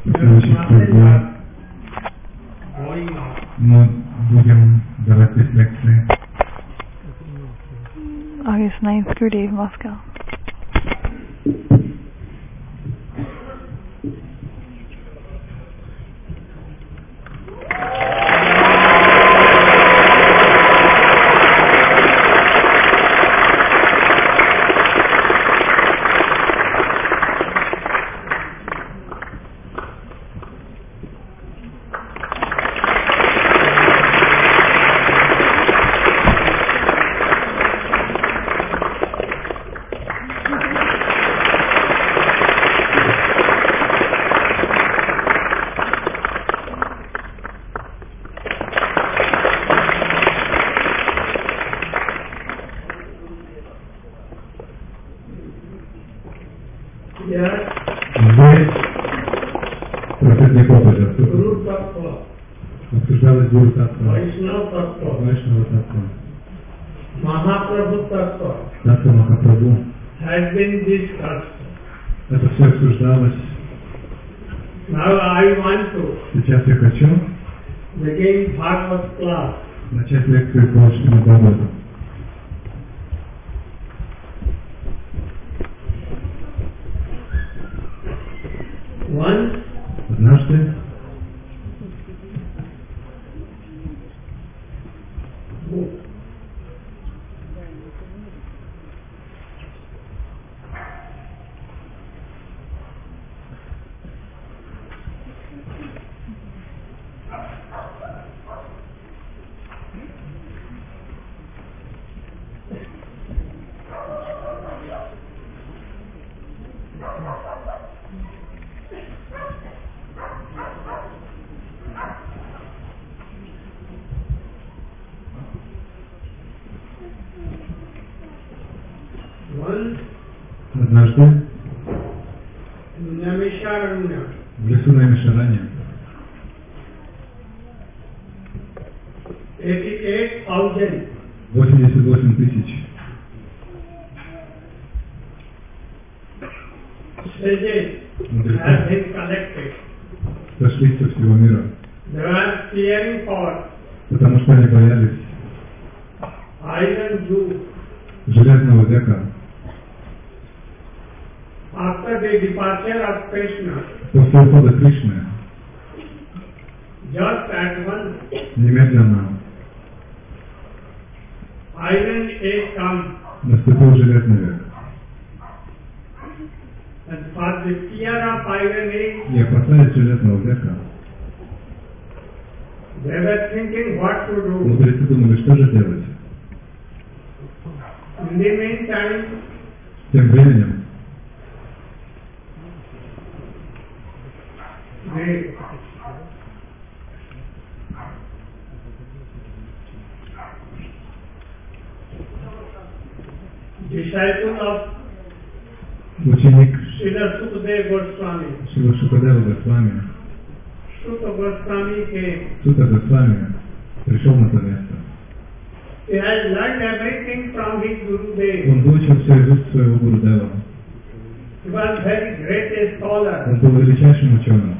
следующих 3 дня мы будем давать здесь лекции. August 9th through Dave Moscow. Здесь профессор Попаджа обсуждалась Гуру Татва, Вайшнава Татва, Татва Махапрабху. Это все обсуждалось. Сейчас я хочу начать лекцию по Шримад Бхагавату. Однажды в лесу Наймишаране 88 тысяч мудрецов сошлись со всего мира, потому что они боялись железного века. После ухода Кришны немедленно наступил железный век. И опасаясь железного века, мудрецы думали, что же делать. Тем временем ученик Шрила Шукадева Госвами, Сута Госвами пришел на то место. Он выучил все из уст своего Гурудева. Он был величайшим ученым.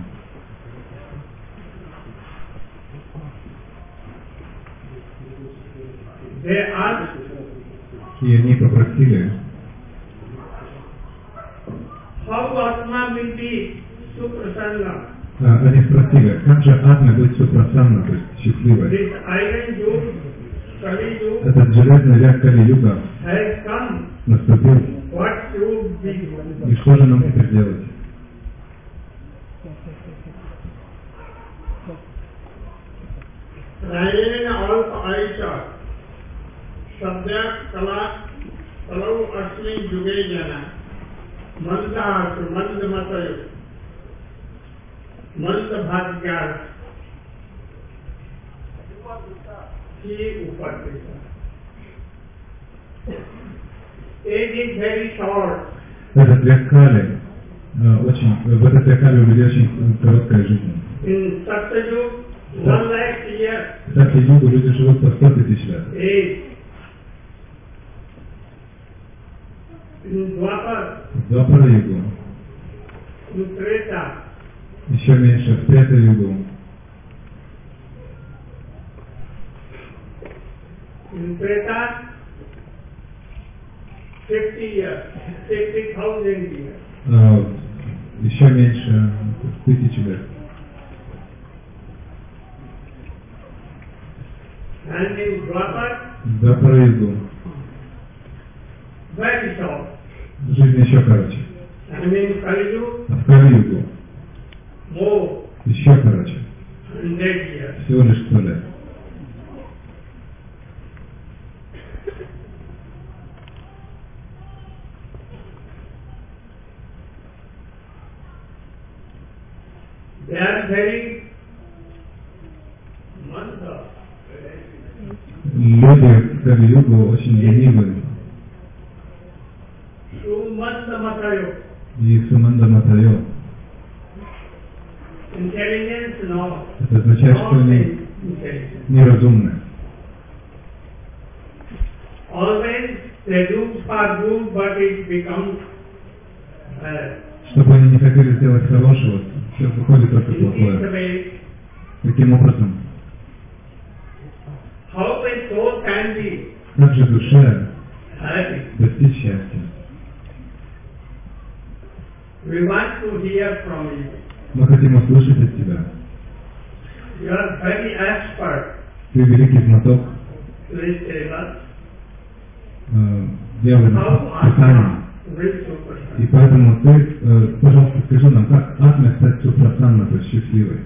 И они попросили, они спросили, как же Атме быть супрасанна, то есть счастливой. Этот железный век Кали-юга наступил. И что же нам теперь делать? Этот век Кали, в этот век Кали у людей очень короткая жизнь. В Сатья-югу люди живут по 100 тысяч лет. В Двапара-югу Еще меньше в Трета-югу. In Treta, 50 years, 50,000 years. Еще меньше 1000 лет. And in Dwapar, В Двапара-югу very short. жизнь еще короче. And in Kali-yuga, А в Кали-югу more, еще короче. 100 years. Всего лишь 100 лет. They are very mantha. Люди в Кали-югу очень ленивы. Sumanta Matayo. И Суманда Матайо. Intelligence, no. Это означает, что они Intelligence. неразумны. Always they do for good, but it becomes Чтобы они не хотели сделать хорошего, все выходит только in this плохое. way. Таким образом, How a soul can be как же душе happy? достичь счастья? We want to hear from you. Мы хотим услышать от тебя. You are very expert. Ты великий знаток Please tell us дела how Писания. Atma will supersede. И поэтому ты, пожалуйста, скажи нам, как Атме стать супрасанна, то есть счастливой.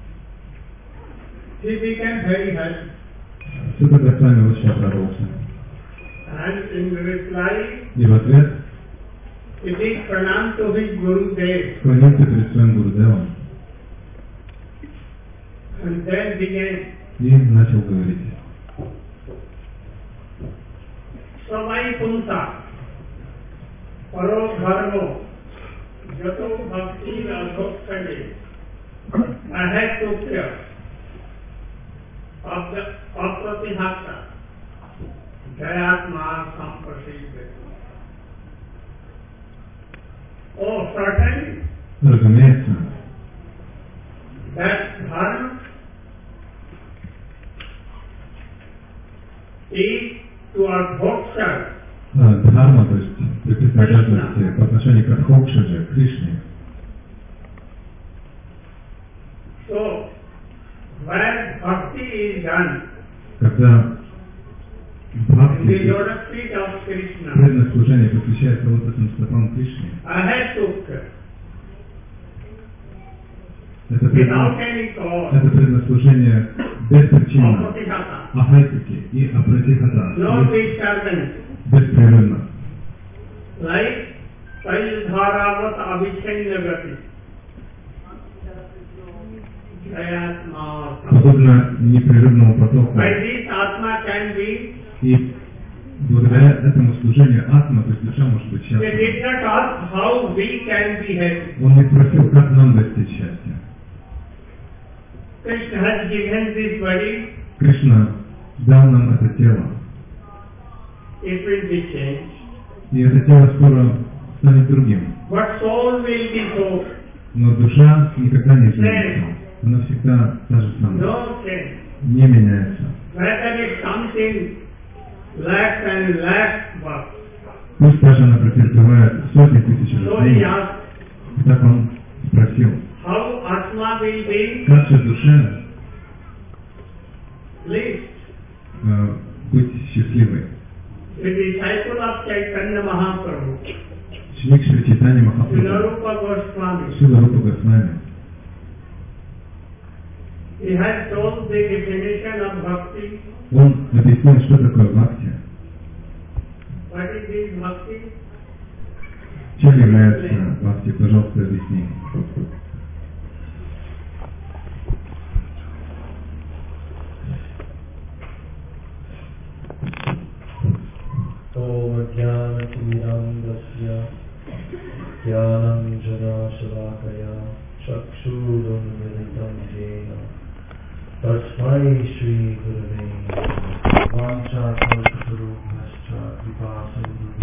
He became very happy. Все тогда с вами очень обрадовался. And in reply, И в ответ it is pranam to his Gurudev. склонился перед своим Гурудевом And then began, и начал говорить. Samai Punta, Paro Dharmo, Jato Bhakti Radhokkade, ahead to care of the Apratihata, Jayatma Sampraside. Oh, certainly, Разумеется, that dharma is to our bhakta. дхарма, то есть принадлежности по отношению к Адхокшадже, Кришне. So, where bhakti is done, Когда in бхакти, the lotus feet of Krishna, преданное служение посвящается лотосным стопам Кришне, ahead to care, это without any cause, преданное служение беспричинно, apratihata, ахайтики и апратихата, no disturbance, беспрерывно. like Saildharavat Abhichenna Gati. Jayatma. Подобно непрерывному потоку. By this Atma can be, И благодаря этому служению Атма, то есть душа может быть they счастлива. did not ask how we can be happy. Он не спросил, как нам достичь счастья. Krishna has given this body, Кришна дал нам это тело. it will be changed. И это тело скоро станет другим. But soul will be so. Но душа никогда не изменится. Она всегда та же самая. No change. Не меняется. Whether it comes in lakhs and lakhs bucks. Пусть даже она претерпевает сотни тысяч So he рублей. asked, И так он спросил, how Atma will be как же душе pleased. быть счастливой? The disciple of Chaitanya Mahaprabhu, Ученик Шри Чайтанья Махапрабху, Srila Goswami, Шрила Рупа Госвами, he has told the definition of bhakti. он объяснил, что такое бхакти. What is this bhakti? Чем является бхакти? Пожалуйста, объясни. Om Jnana-Tirandasya Jnanam-Jana-Shalakaya Chakshurun-Militam Jena Tasmai Shri Gurave Vancha-Kalpatarubhascha Kripa-Sindhu